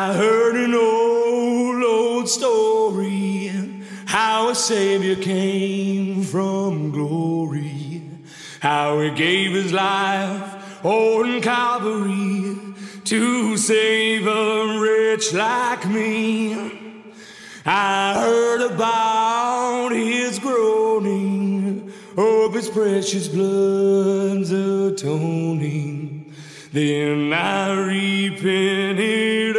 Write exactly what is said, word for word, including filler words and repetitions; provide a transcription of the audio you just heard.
I heard an old, old story, how a Savior came from glory, how he gave his life on Calvary to save a wretch like me. I heard about his groaning, of his precious blood's atoning. Then I repented